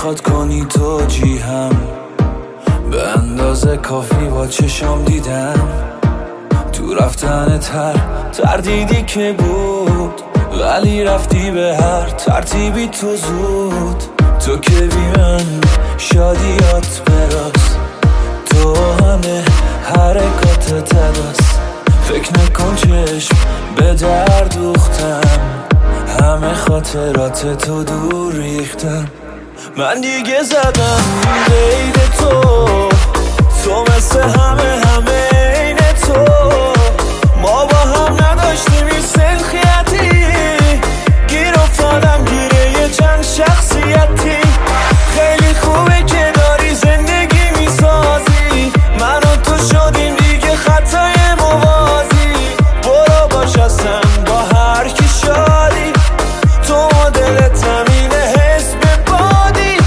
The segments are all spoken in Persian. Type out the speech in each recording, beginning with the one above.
میخواد کنی توجیهم، به اندازه کافی با چشم دیدم. تو رفتن تردیدی که بود، ولی رفتی به هر ترتیبی تو زود. تو که بی من شادیات براست، تو همه حرکات تداست. فکر نکن چشم به در دوختم، همه خاطرات تو دور ریختم. من دیگه زدم غیر تو مثل همه عین تو. ما با هم نداشتیم این سنخیتی، گیر افتادم گیره یه چند شخصیتی. خیلی خوبه که داری زندگی میسازی، من و تو شدیم دیگه خطای موازی. برو باش اصلا با هر کی شادی، تو دلت همینه حس به بادی.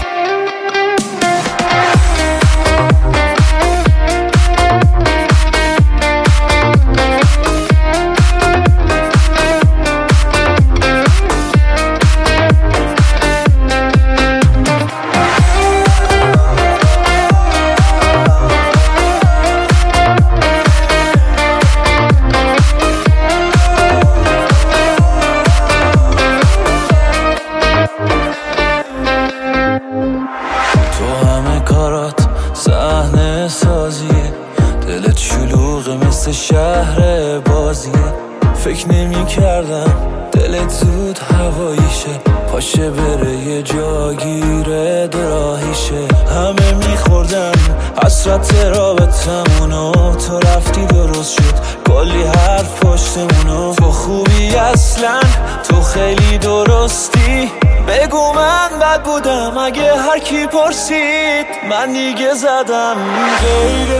تو همه کارات صحنه سازیه، دلت شلوغه مثل شهر بازیه. فکر نمی کردم دلت زود هواییشه، پاشه بره یه جاگیره دراهیشه. همه میخوردن حسرت رابطمونو، تو رفتی درست شد کلی حرف پشتمونو. تو خوبی اصلا، تو خیلی درستی، بگو من بد بودم اگه هر کی پرسید. من دیگه زدم غیر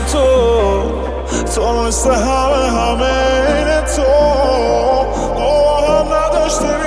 تو مثل همه عین تو. ما هم نداشتیم